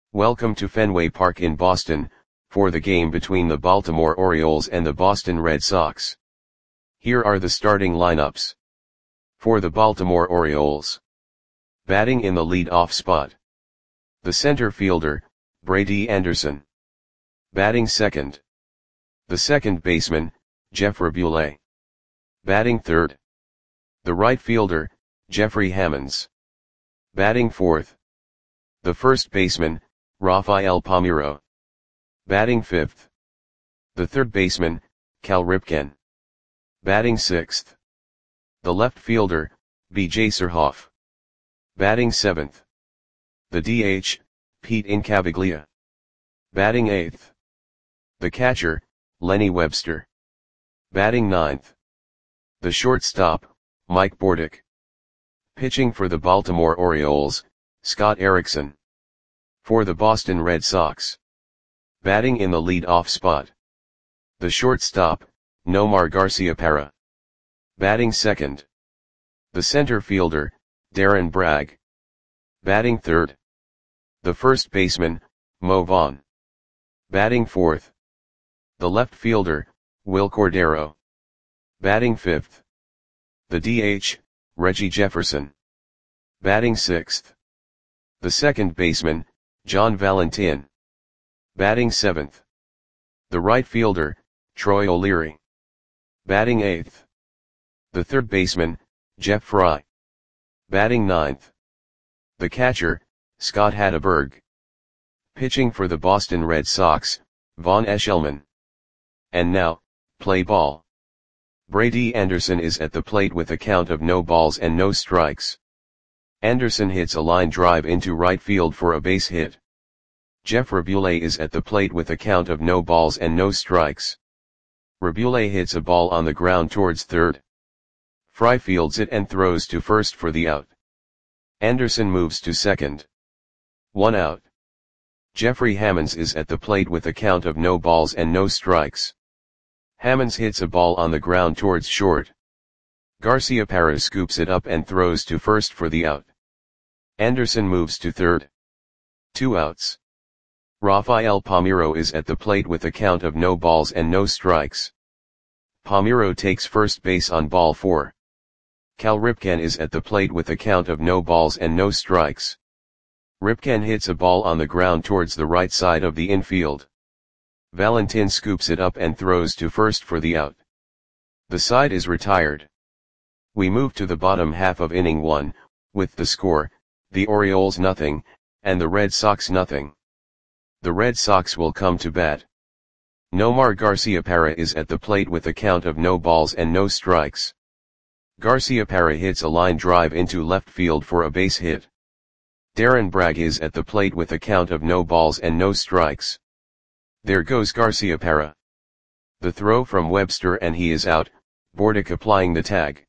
Welcome to Fenway Park in Boston, for the game between the Baltimore Orioles and the Boston Red Sox. Here are the starting lineups. For the Baltimore Orioles. Batting in the lead-off spot. The center fielder, Brady Anderson. Batting second. The second baseman, Jeff Raboulet. Batting third. The right fielder, Jeffrey Hammonds. Batting fourth. The first baseman, Rafael Palmeiro. Batting fifth. The third baseman, Cal Ripken. Batting sixth. The left fielder, B.J. Surhoff. Batting seventh. The DH, Pete Incaviglia. Batting eighth. The catcher, Lenny Webster. Batting ninth. The shortstop, Mike Bordick. Pitching for the Baltimore Orioles, Scott Erickson. For the Boston Red Sox. Batting in the lead-off spot. The shortstop, Nomar Garciaparra. Batting second. The center fielder, Darren Bragg. Batting third. The first baseman, Mo Vaughn. Batting fourth. The left fielder, Wil Cordero. Batting fifth. The DH, Reggie Jefferson. Batting sixth. The second baseman, John Valentin. Batting seventh. The right fielder, Troy O'Leary. Batting eighth. The third baseman, Jeff Fry. Batting ninth. The catcher, Scott Hatteberg. Pitching for the Boston Red Sox, Vaughn Eshelman. And now, play ball. Brady Anderson is at the plate with a count of no balls and no strikes. Anderson hits a line drive into right field for a base hit. Jeff Raboulet is at the plate with a count of no balls and no strikes. Raboulet hits a ball on the ground towards third. Fry fields it and throws to first for the out. Anderson moves to second. 1 out. Jeffrey Hammonds is at the plate with a count of no balls and no strikes. Hammonds hits a ball on the ground towards short. Garciaparra scoops it up and throws to first for the out. Anderson moves to third. 2 outs. Rafael Palmeiro is at the plate with a count of no balls and no strikes. Palmeiro takes first base on ball 4. Cal Ripken is at the plate with a count of no balls and no strikes. Ripken hits a ball on the ground towards the right side of the infield. Valentin scoops it up and throws to first for the out. The side is retired. We move to the bottom half of inning 1, with the score, the Orioles 0, and the Red Sox 0. The Red Sox will come to bat. Nomar Garciaparra is at the plate with a count of no balls and no strikes. Garciaparra hits a line drive into left field for a base hit. Darren Bragg is at the plate with a count of no balls and no strikes. There goes Garciaparra. The throw from Webster and he is out, Bordick applying the tag.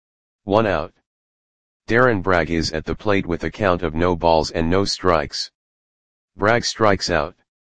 1 out. Darren Bragg is at the plate with a count of no balls and no strikes. Bragg strikes out.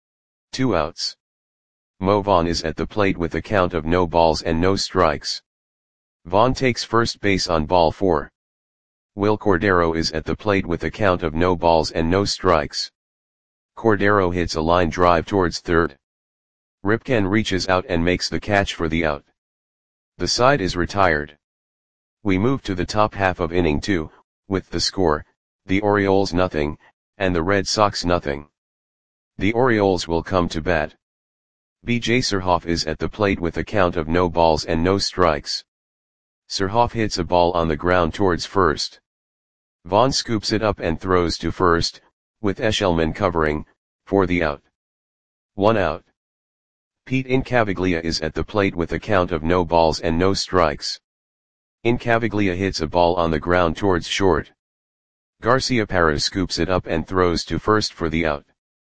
2 outs. Mo Vaughn is at the plate with a count of no balls and no strikes. Vaughn takes first base on ball 4. Wil Cordero is at the plate with a count of no balls and no strikes. Cordero hits a line drive towards third. Ripken reaches out and makes the catch for the out. The side is retired. We move to the top half of inning 2, with the score, the Orioles 0, and the Red Sox 0. The Orioles will come to bat. B.J. Surhoff is at the plate with a count of no balls and no strikes. Surhoff hits a ball on the ground towards first. Vaughn scoops it up and throws to first, with Eshelman covering, for the out. 1 out. Pete Incaviglia is at the plate with a count of no balls and no strikes. Incaviglia hits a ball on the ground towards short. Garciaparra scoops it up and throws to first for the out.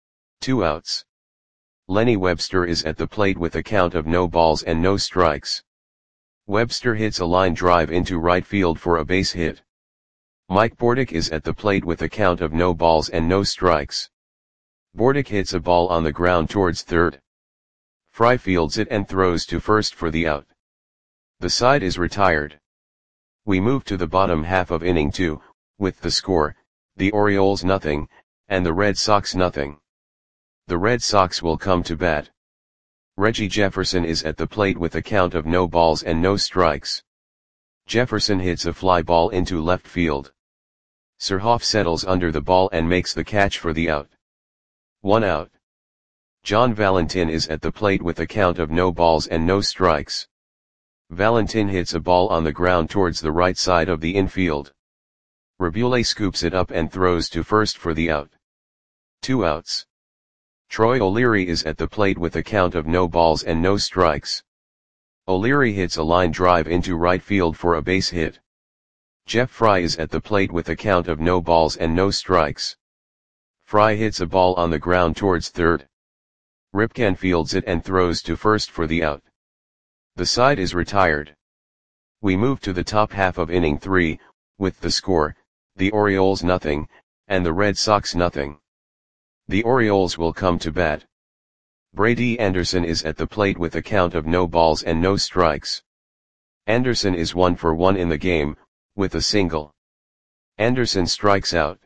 2 outs. Lenny Webster is at the plate with a count of no balls and no strikes. Webster hits a line drive into right field for a base hit. Mike Bordick is at the plate with a count of no balls and no strikes. Bordick hits a ball on the ground towards third. Fry fields it and throws to first for the out. The side is retired. We move to the bottom half of inning 2, with the score, the Orioles 0, and the Red Sox nothing. The Red Sox will come to bat. Reggie Jefferson is at the plate with a count of no balls and no strikes. Jefferson hits a fly ball into left field. Surhoff settles under the ball and makes the catch for the out. 1 out. John Valentin is at the plate with a count of no balls and no strikes. Valentin hits a ball on the ground towards the right side of the infield. Rabule scoops it up and throws to first for the out. 2 outs. Troy O'Leary is at the plate with a count of no balls and no strikes. O'Leary hits a line drive into right field for a base hit. Jeff Fry is at the plate with a count of no balls and no strikes. Fry hits a ball on the ground towards third. Ripken fields it and throws to first for the out. The side is retired. We move to the top half of inning 3, with the score, the Orioles nothing, and the Red Sox nothing. The Orioles will come to bat. Brady Anderson is at the plate with a count of no balls and no strikes. Anderson is 1 for 1 in the game, with a single. Anderson strikes out.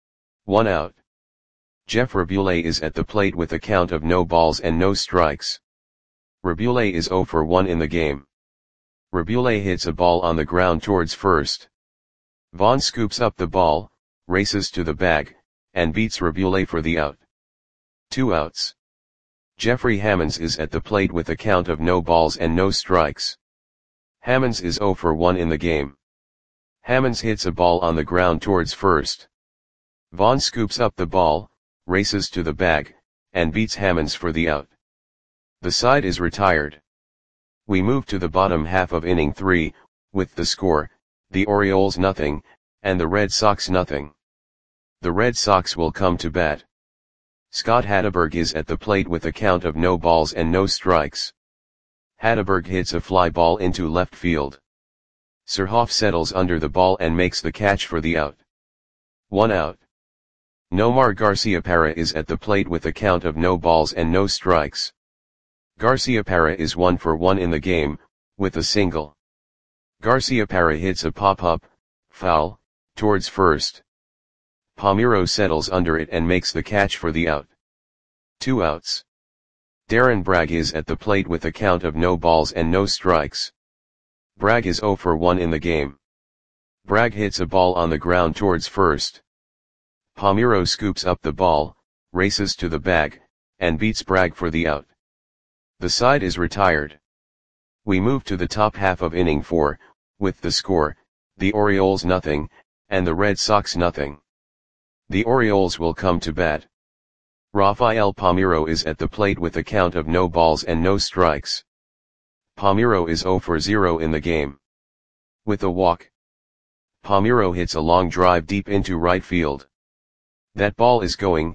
1 out. Jeff Rabule is at the plate with a count of no balls and no strikes. Rabule is 0 for 1 in the game. Rabule hits a ball on the ground towards first. Vaughn scoops up the ball, races to the bag, and beats Rabule for the out. 2 outs. Jeffrey Hammonds is at the plate with a count of no balls and no strikes. Hammonds is 0 for 1 in the game. Hammonds hits a ball on the ground towards first. Vaughn scoops up the ball, races to the bag, and beats Hammonds for the out. The side is retired. We move to the bottom half of inning 3, with the score, the Orioles nothing, and the Red Sox nothing. The Red Sox will come to bat. Scott Hatteberg is at the plate with a count of no balls and no strikes. Hatteberg hits a fly ball into left field. Surhoff settles under the ball and makes the catch for the out. 1 out. Nomar Garciaparra is at the plate with a count of no balls and no strikes. Garciaparra is 1 for 1 in the game, with a single. Garciaparra hits a pop-up, foul, towards first. Palmeiro settles under it and makes the catch for the out. 2 outs. Darren Bragg is at the plate with a count of no balls and no strikes. Bragg is 0 for 1 in the game. Bragg hits a ball on the ground towards first. Palmeiro scoops up the ball, races to the bag, and beats Bragg for the out. The side is retired. We move to the top half of inning 4, with the score, the Orioles nothing, and the Red Sox nothing. The Orioles will come to bat. Rafael Palmeiro is at the plate with a count of no balls and no strikes. Palmeiro is 0 for 0 in the game. With a walk. Palmeiro hits a long drive deep into right field. That ball is gone.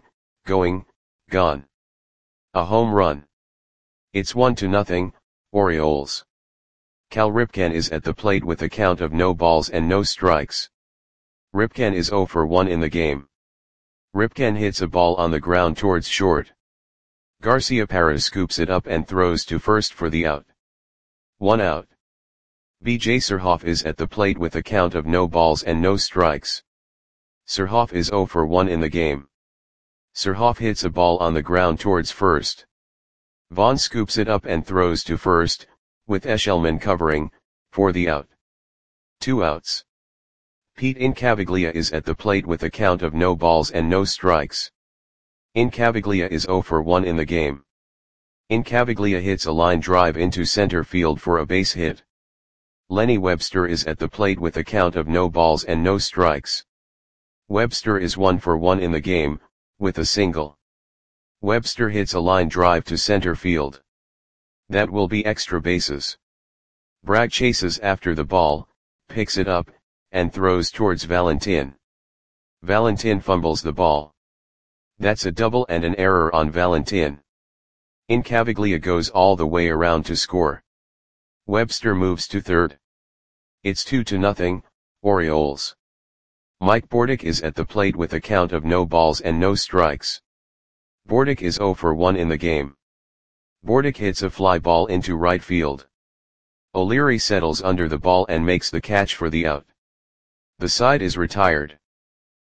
A home run. It's 1-0, Orioles. Cal Ripken is at the plate with a count of no balls and no strikes. Ripken is 0 for 1 in the game. Ripken hits a ball on the ground towards short. Garciaparra scoops it up and throws to first for the out. 1 out. B.J. Surhoff is at the plate with a count of no balls and no strikes. Surhoff is 0 for 1 in the game. Surhoff hits a ball on the ground towards first. Vaughn scoops it up and throws to first, with Eshelman covering, for the out. 2 outs. Pete Incaviglia is at the plate with a count of no balls and no strikes. Incaviglia is 0 for 1 in the game. Incaviglia hits a line drive into center field for a base hit. Lenny Webster is at the plate with a count of no balls and no strikes. Webster is 1 for 1 in the game, with a single. Webster hits a line drive to center field. That will be extra bases. Bragg chases after the ball, picks it up, and throws towards Valentin. Valentin fumbles the ball. That's a double and an error on Valentin. Incaviglia goes all the way around to score. Webster moves to third. It's 2-0, Orioles. Mike Bordick is at the plate with a count of no balls and no strikes. Bordick is 0 for 1 in the game. Bordick hits a fly ball into right field. O'Leary settles under the ball and makes the catch for the out. The side is retired.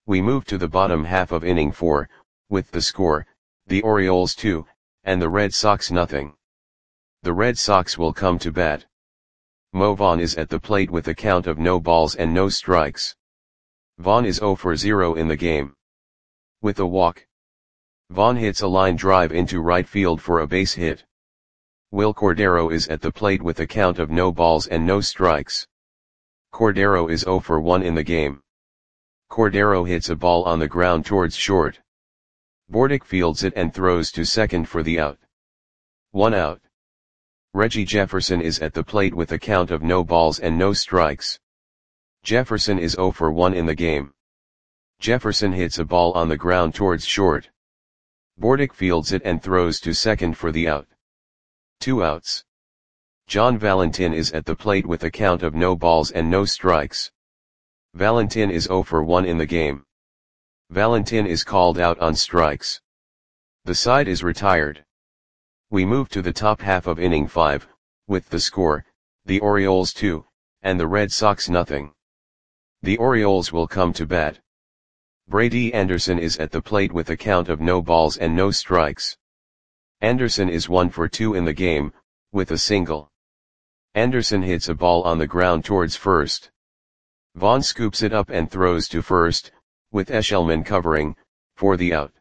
We move to the bottom half of inning 4, with the score, the Orioles 2, and the Red Sox nothing. The Red Sox will come to bat. Mo Vaughn is at the plate with a count of no balls and no strikes. Vaughn is 0 for 0 in the game. With a walk, Vaughn hits a line drive into right field for a base hit. Will Cordero is at the plate with a count of no balls and no strikes. Cordero is 0 for 1 in the game. Cordero hits a ball on the ground towards short. Bordick fields it and throws to second for the out. 1 out. Reggie Jefferson is at the plate with a count of no balls and no strikes. Jefferson is 0 for 1 in the game. Jefferson hits a ball on the ground towards short. Bordick fields it and throws to second for the out. 2 outs. John Valentin is at the plate with a count of no balls and no strikes. Valentin is 0 for 1 in the game. Valentin is called out on strikes. The side is retired. We move to the top half of inning 5, with the score, the Orioles 2, and the Red Sox nothing. The Orioles will come to bat. Brady Anderson is at the plate with a count of no balls and no strikes. Anderson is 1 for 2 in the game, with a single. Anderson hits a ball on the ground towards first. Vaughn scoops it up and throws to first, with Eshelman covering, for the out.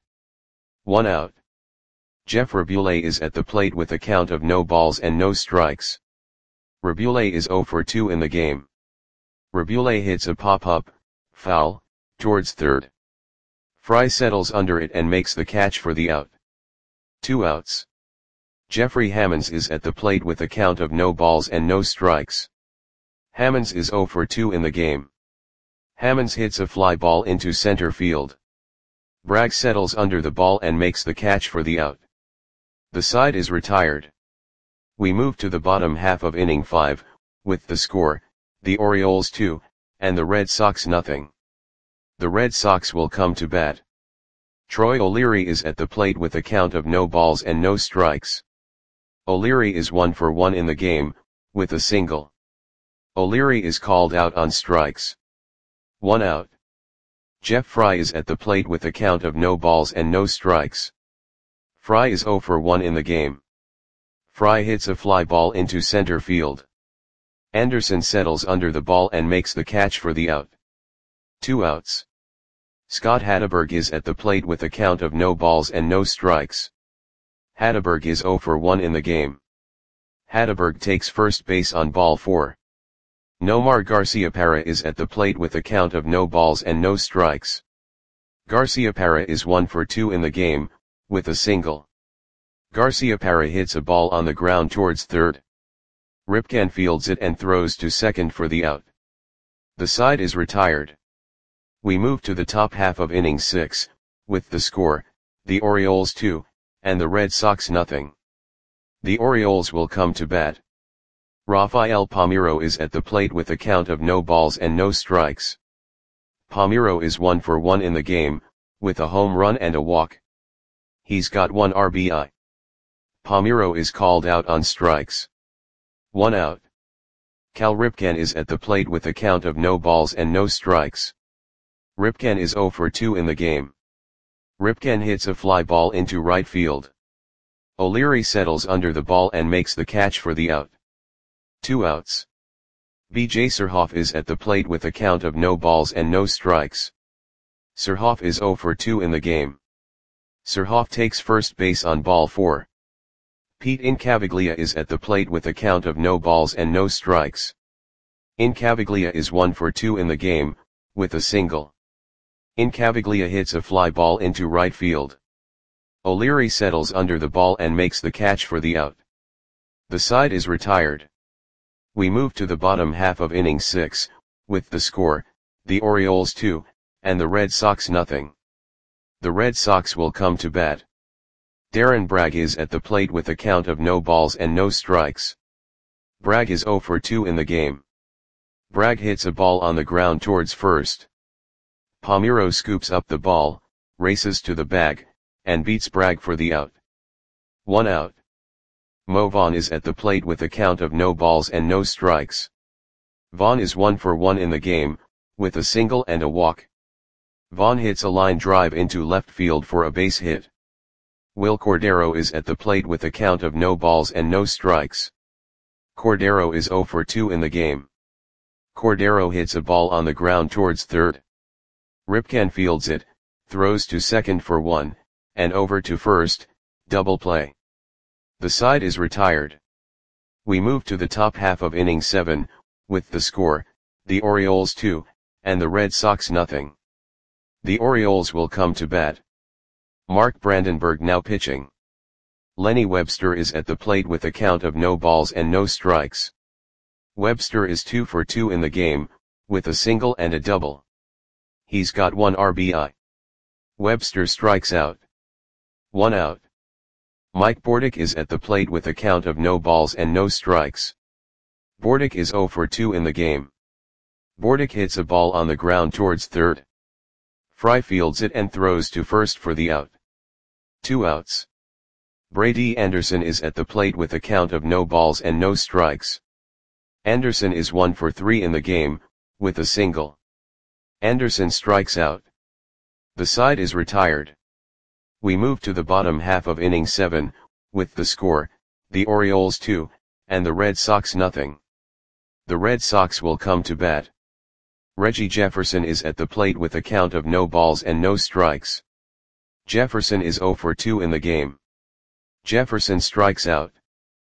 1 out. Jeff Raboulet is at the plate with a count of no balls and no strikes. Raboulet is 0 for 2 in the game. Raboulet hits a pop-up, foul, towards third. Fry settles under it and makes the catch for the out. 2 outs. Jeffrey Hammonds is at the plate with a count of no balls and no strikes. Hammonds is 0 for 2 in the game. Hammonds hits a fly ball into center field. Bragg settles under the ball and makes the catch for the out. The side is retired. We move to the bottom half of inning 5, with the score, the Orioles 2, and the Red Sox nothing. The Red Sox will come to bat. Troy O'Leary is at the plate with a count of no balls and no strikes. O'Leary is 1 for 1 in the game, with a single. O'Leary is called out on strikes. 1 out. Jeff Fry is at the plate with a count of no balls and no strikes. Fry is 0 for 1 in the game. Fry hits a fly ball into center field. Anderson settles under the ball and makes the catch for the out. 2 outs. Scott Hatteberg is at the plate with a count of no balls and no strikes. Hatteberg is 0 for 1 in the game. Hatteberg takes first base on ball 4. Nomar Garciaparra is at the plate with a count of no balls and no strikes. Garciaparra is 1 for 2 in the game, with a single. Garciaparra hits a ball on the ground towards third. Ripken fields it and throws to second for the out. The side is retired. We move to the top half of inning 6, with the score, the Orioles 2, and the Red Sox nothing. The Orioles will come to bat. Rafael Palmeiro is at the plate with a count of no balls and no strikes. Palmeiro is 1 for 1 in the game, with a home run and a walk. He's got 1 RBI. Palmeiro is called out on strikes. 1 out. Cal Ripken is at the plate with a count of no balls and no strikes. Ripken is 0 for 2 in the game. Ripken hits a fly ball into right field. O'Leary settles under the ball and makes the catch for the out. 2 outs. B.J. Surhoff is at the plate with a count of no balls and no strikes. Surhoff is 0 for 2 in the game. Surhoff takes first base on ball 4. Pete Incaviglia is at the plate with a count of no balls and no strikes. Incaviglia is 1 for 2 in the game, with a single. Incaviglia hits a fly ball into right field. O'Leary settles under the ball and makes the catch for the out. The side is retired. We move to the bottom half of inning 6, with the score, the Orioles 2, and the Red Sox nothing. The Red Sox will come to bat. Darren Bragg is at the plate with a count of no balls and no strikes. Bragg is 0 for 2 in the game. Bragg hits a ball on the ground towards first. Palmeiro scoops up the ball, races to the bag, and beats Bragg for the out. 1 out. Mo Vaughn is at the plate with a count of no balls and no strikes. Vaughn is 1 for 1 in the game, with a single and a walk. Vaughn hits a line drive into left field for a base hit. Will Cordero is at the plate with a count of no balls and no strikes. Cordero is 0 for 2 in the game. Cordero hits a ball on the ground towards third. Ripken fields it, throws to second for 1, and over to first, double play. The side is retired. We move to the top half of inning 7, with the score, the Orioles 2, and the Red Sox nothing. The Orioles will come to bat. Mark Brandenburg now pitching. Lenny Webster is at the plate with a count of no balls and no strikes. Webster is 2 for 2 in the game, with a single and a double. He's got 1 RBI. Webster strikes out. 1 out. Mike Bordick is at the plate with a count of no balls and no strikes. Bordick is 0 for 2 in the game. Bordick hits a ball on the ground towards third. Fry fields it and throws to first for the out. 2 outs. Brady Anderson is at the plate with a count of no balls and no strikes. Anderson is 1 for 3 in the game, with a single. Anderson strikes out. The side is retired. We move to the bottom half of inning 7, with the score, the Orioles 2, and the Red Sox nothing. The Red Sox will come to bat. Reggie Jefferson is at the plate with a count of no balls and no strikes. Jefferson is 0 for 2 in the game. Jefferson strikes out.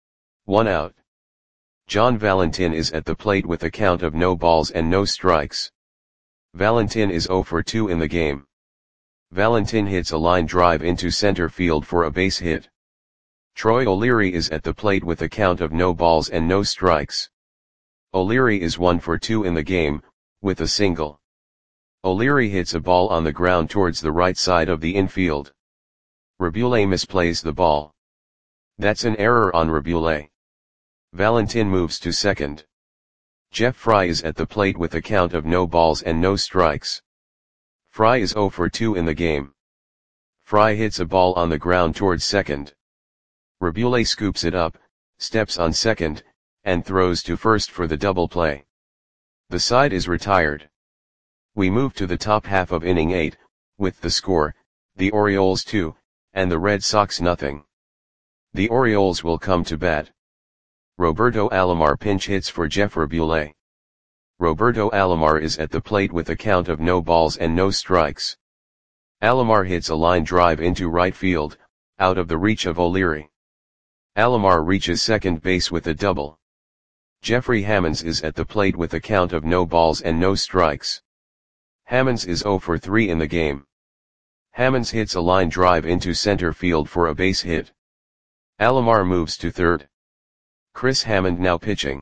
1 out. John Valentin is at the plate with a count of no balls and no strikes. Valentin is 0 for 2 in the game. Valentin hits a line drive into center field for a base hit. Troy O'Leary is at the plate with a count of no balls and no strikes. O'Leary is 1 for 2 in the game, with a single. O'Leary hits a ball on the ground towards the right side of the infield. Rabule misplays the ball. That's an error on Rabule. Valentin moves to second. Jeff Fry is at the plate with a count of no balls and no strikes. Fry is 0 for 2 in the game. Fry hits a ball on the ground towards second. Rabule scoops it up, steps on second, and throws to first for the double play. The side is retired. We move to the top half of inning 8, with the score, the Orioles 2, and the Red Sox nothing. The Orioles will come to bat. Roberto Alomar pinch hits for Jeff Rabule. Roberto Alomar is at the plate with a count of no balls and no strikes. Alomar hits a line drive into right field, out of the reach of O'Leary. Alomar reaches second base with a double. Jeffrey Hammonds is at the plate with a count of no balls and no strikes. Hammonds is 0 for 3 in the game. Hammonds hits a line drive into center field for a base hit. Alomar moves to third. Chris Hammond now pitching.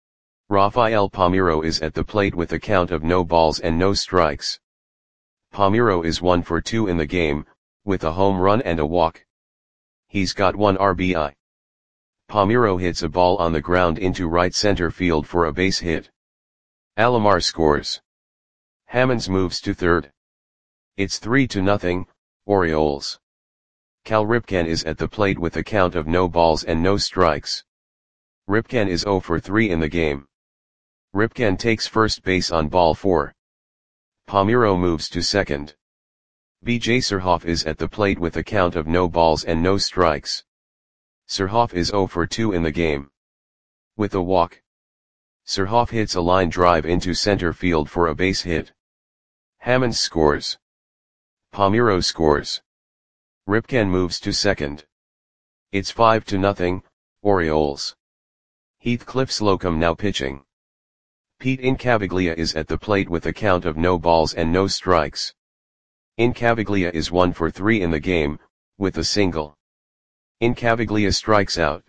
Rafael Palmeiro is at the plate with a count of no balls and no strikes. Palmeiro is 1 for 2 in the game, with a home run and a walk. He's got 1 RBI. Palmeiro hits a ball on the ground into right center field for a base hit. Alomar scores. Hammonds moves to third. It's 3-0, Orioles. Cal Ripken is at the plate with a count of no balls and no strikes. Ripken is 0 for 3 in the game. Ripken takes first base on ball 4. Palmeiro moves to second. B.J. Surhoff is at the plate with a count of no balls and no strikes. Surhoff is 0 for 2 in the game. With a walk. Surhoff hits a line drive into center field for a base hit. Hammonds scores. Palmeiro scores. Ripken moves to second. It's 5-0, Orioles. Heathcliff Slocum now pitching. Pete Incaviglia is at the plate with a count of no balls and no strikes. Incaviglia is 1 for 3 in the game, with a single. Incaviglia strikes out.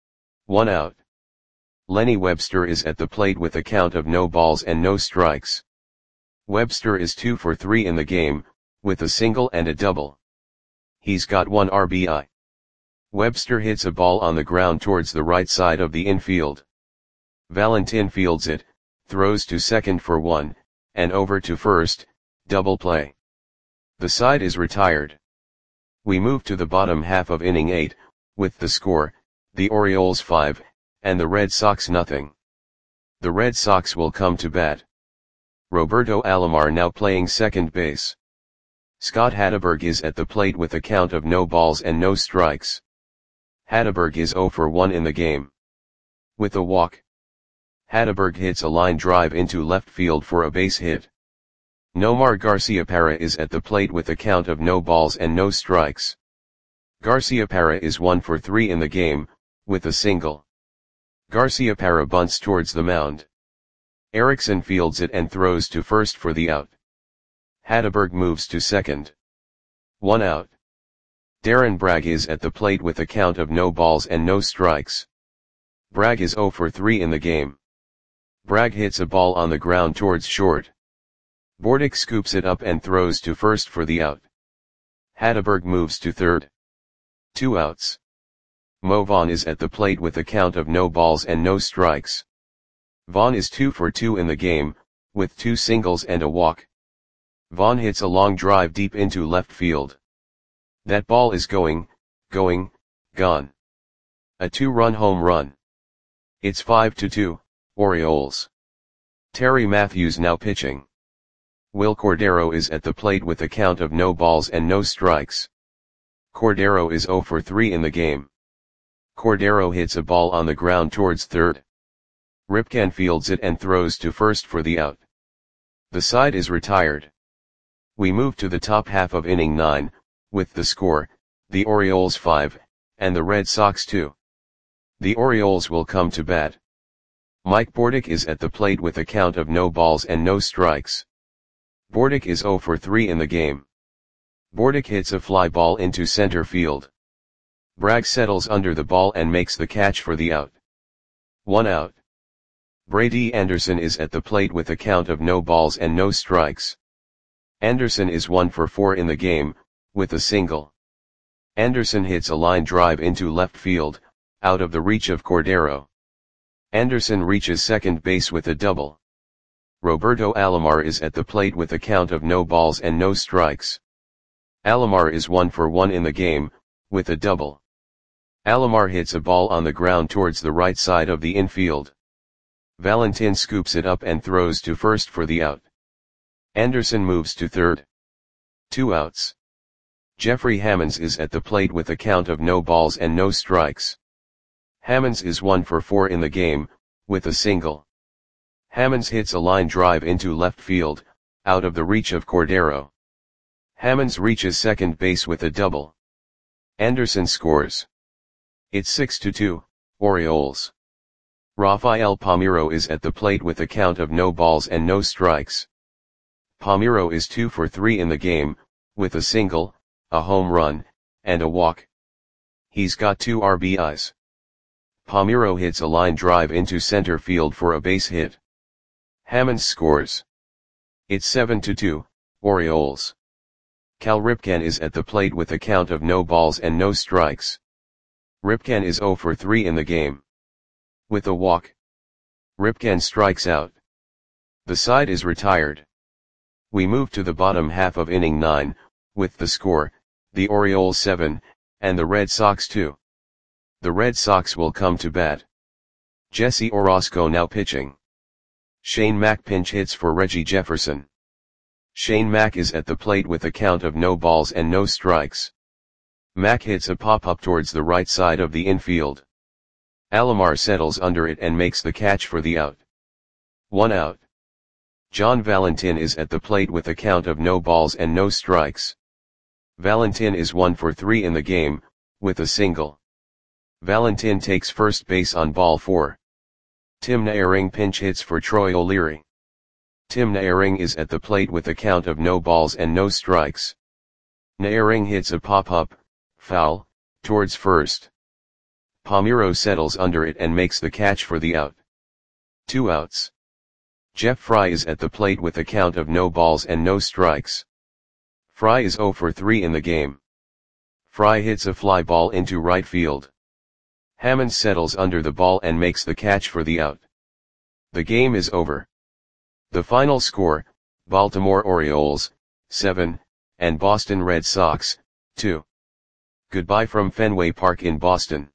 1 out. Lenny Webster is at the plate with a count of no balls and no strikes. Webster is 2 for 3 in the game, with a single and a double. He's got 1 RBI. Webster hits a ball on the ground towards the right side of the infield. Valentin fields it, throws to second for 1, and over to first, double play. The side is retired. We move to the bottom half of inning 8, with the score, the Orioles 5, and the Red Sox nothing. The Red Sox will come to bat. Roberto Alomar now playing second base. Scott Hatteberg is at the plate with a count of no balls and no strikes. Hatteberg is 0 for 1 in the game. With a walk, Hatteberg hits a line drive into left field for a base hit. Nomar Garciaparra is at the plate with a count of no balls and no strikes. Garciaparra is 1 for 3 in the game, with a single. Garciaparra bunts towards the mound. Erickson fields it and throws to first for the out. Hatteberg moves to second. 1 out. Darren Bragg is at the plate with a count of no balls and no strikes. Bragg is 0 for 3 in the game. Bragg hits a ball on the ground towards short. Bordick scoops it up and throws to first for the out. Hatteberg moves to third. 2 outs. Mo Vaughn is at the plate with a count of no balls and no strikes. Vaughn is 2 for 2 in the game, with 2 singles and a walk. Vaughn hits a long drive deep into left field. That ball is gone. A 2-run home run. It's 5-2, Orioles. Terry Matthews now pitching. Will Cordero is at the plate with a count of no balls and no strikes. Cordero is 0 for 3 in the game. Cordero hits a ball on the ground towards third. Ripken fields it and throws to first for the out. The side is retired. We move to the top half of inning 9, with the score, the Orioles 5, and the Red Sox 2. The Orioles will come to bat. Mike Bordick is at the plate with a count of no balls and no strikes. Bordick is 0 for 3 in the game. Bordick hits a fly ball into center field. Bragg settles under the ball and makes the catch for the out. 1 out. Brady Anderson is at the plate with a count of no balls and no strikes. Anderson is 1 for 4 in the game, with a single. Anderson hits a line drive into left field, out of the reach of Cordero. Anderson reaches second base with a double. Roberto Alomar is at the plate with a count of no balls and no strikes. Alomar is 1 for 1 in the game, with a double. Alomar hits a ball on the ground towards the right side of the infield. Valentin scoops it up and throws to first for the out. Anderson moves to third. 2 outs. Jeffrey Hammonds is at the plate with a count of no balls and no strikes. Hammonds is 1 for 4 in the game, with a single. Hammonds hits a line drive into left field, out of the reach of Cordero. Hammonds reaches second base with a double. Anderson scores. It's 6-2, Orioles. Rafael Palmeiro is at the plate with a count of no balls and no strikes. Palmeiro is 2 for 3 in the game, with a single, a home run, and a walk. He's got 2 RBIs. Palmeiro hits a line drive into center field for a base hit. Hammonds scores. It's 7-2, Orioles. Cal Ripken is at the plate with a count of no balls and no strikes. Ripken is 0 for 3 in the game. With a walk, Ripken strikes out. The side is retired. We move to the bottom half of inning 9, with the score, the Orioles 7, and the Red Sox 2. The Red Sox will come to bat. Jesse Orosco now pitching. Shane Mack pinch hits for Reggie Jefferson. Shane Mack is at the plate with a count of no balls and no strikes. Mack hits a pop-up towards the right side of the infield. Alomar settles under it and makes the catch for the out. 1 out. John Valentin is at the plate with a count of no balls and no strikes. Valentin is 1 for 3 in the game, with a single. Valentin takes first base on ball 4. Tim Naehring pinch hits for Troy O'Leary. Tim Naehring is at the plate with a count of no balls and no strikes. Naehring hits a pop-up, foul, towards first. Palmeiro settles under it and makes the catch for the out. 2 outs. Jeff Fry is at the plate with a count of no balls and no strikes. Fry is 0 for 3 in the game. Fry hits a fly ball into right field. Hammond settles under the ball and makes the catch for the out. The game is over. The final score, Baltimore Orioles, 7, and Boston Red Sox, 2. Goodbye from Fenway Park in Boston.